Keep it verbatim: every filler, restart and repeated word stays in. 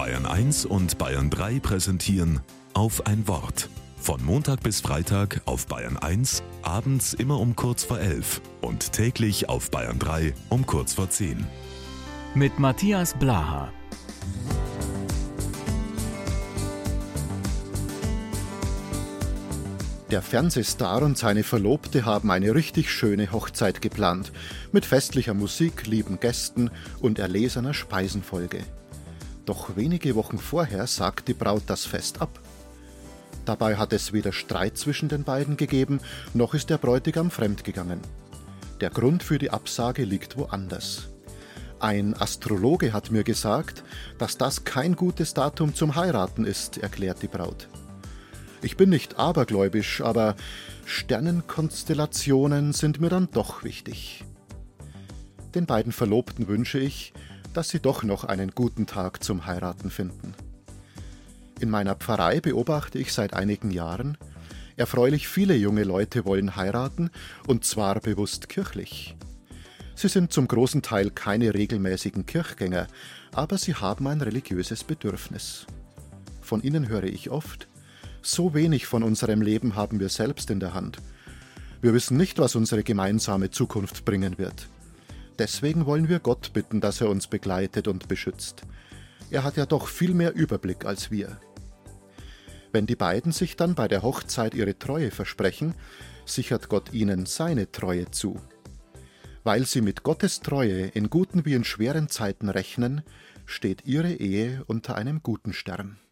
Bayern eins und Bayern drei präsentieren Auf ein Wort. Von Montag bis Freitag auf Bayern eins, abends immer um kurz vor elf und täglich auf Bayern drei um kurz vor zehn. Mit Matthias Blaha. Der Fernsehstar und seine Verlobte haben eine richtig schöne Hochzeit geplant, mit festlicher Musik, lieben Gästen und erlesener Speisenfolge. Doch wenige Wochen vorher sagt die Braut das Fest ab. Dabei hat es weder Streit zwischen den beiden gegeben, noch ist der Bräutigam fremdgegangen. Der Grund für die Absage liegt woanders. Ein Astrologe hat mir gesagt, dass das kein gutes Datum zum Heiraten ist, erklärt die Braut. Ich bin nicht abergläubisch, aber Sternenkonstellationen sind mir dann doch wichtig. Den beiden Verlobten wünsche ich, dass sie doch noch einen guten Tag zum Heiraten finden. In meiner Pfarrei beobachte ich seit einigen Jahren, erfreulich viele junge Leute wollen heiraten, und zwar bewusst kirchlich. Sie sind zum großen Teil keine regelmäßigen Kirchgänger, aber sie haben ein religiöses Bedürfnis. Von ihnen höre ich oft: So wenig von unserem Leben haben wir selbst in der Hand. Wir wissen nicht, was unsere gemeinsame Zukunft bringen wird. Deswegen wollen wir Gott bitten, dass er uns begleitet und beschützt. Er hat ja doch viel mehr Überblick als wir. Wenn die beiden sich dann bei der Hochzeit ihre Treue versprechen, sichert Gott ihnen seine Treue zu. Weil sie mit Gottes Treue in guten wie in schweren Zeiten rechnen, steht ihre Ehe unter einem guten Stern.